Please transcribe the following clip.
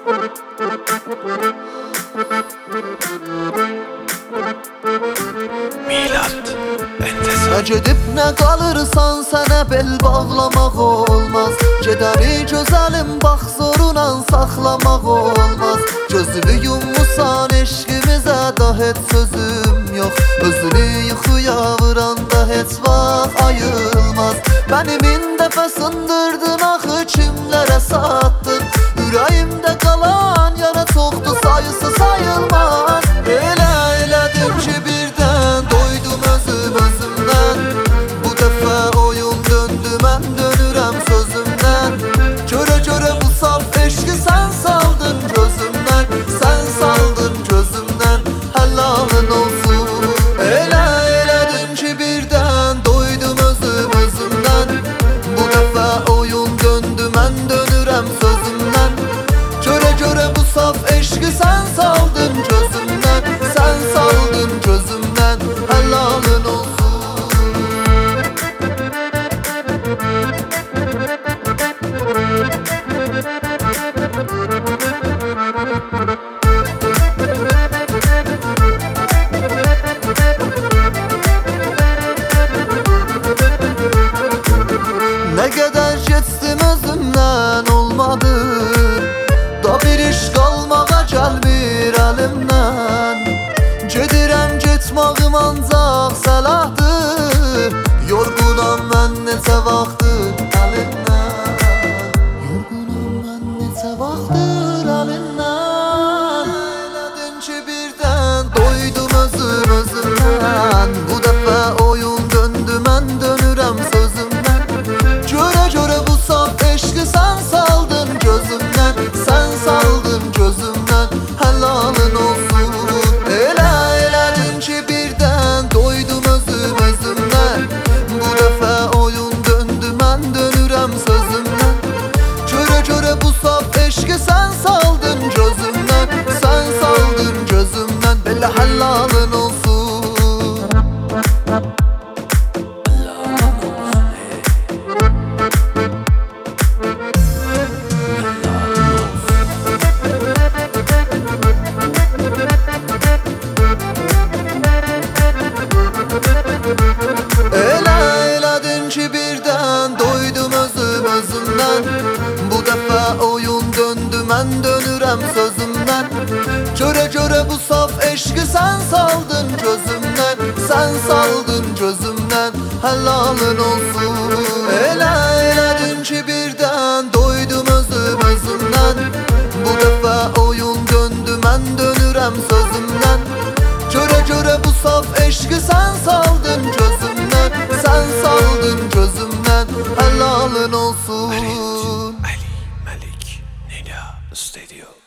Milat Entesan. Gedib nə qalırsan sənə bel bağlamaq olmaz. Gedəri gözəlim bax zoruna saxlamaq olmaz. Gözünü yummusan eşqimizə da heç sözüm yox. Özünü yuxuya vuranda heç vaxt ayılmaz. Bəni min dəfə sındırdın axı kimlərə satdın. Ürəyimdə qalan yara çoxdur sayısı sayılmaz. Elə elədin ki birdən doydum özüm özümdən. Bu dəfə oyun döndü mən dönürəm sözümdən. Görə görə bu saf eşqi sən saldın gözümdən. Sən saldın gözümdən, həlalın olsun. Elə elədin ki birdən doydum özüm özümdən. Bu dəfə oyun döndü mən dönürəm sözümdən. Görə görə bu saf eşqi sən saldın gözümdən. Sən saldın gözümdən, həlalın olsun. Nə qədər geçdim özümdən olmadı. Da bir iş qalmağa gəlmir əlimdən. Gedirəm getmağım ancaq səlahdır. Yorğunam mən neçə vaxtdır əlimdən. Yorğunam mən neçə vaxtdır əlimdən. Elədin ki birdən doydum özüm özümdən. Bu dəfə oyun döndü mən dönürəm sözümdən. Görə görə bu saf eşqi sən saldın gözümdən. Sən saldın gözümdən, həlalın olsun. Elə elədin ki birdən doydum özüm özümdən. Bu dəfə oyun döndü mən dönürəm sözümdən. Görə görə bu saf eşqi sən saldın gözümdən. Sən saldın gözümdən, belə həlalın olsun. Elə elədin ki birdən doydum özüm özümdən. Bu dəfə oyun döndü mən dönürəm sözümdən. Görə görə bu saf eşqi sən saldın gözümdən. Sən saldın gözümdən, həlalın olsun. Elə elədin ki birdən doydum özüm özümdən. Bu dəfə oyun döndü mən dönürəm sözümdən. Görə görə bu saf eşqi sən saldın gözümdən. Sən saldın gözümdən, həlalın olsun. Ali Malik Nida Studio.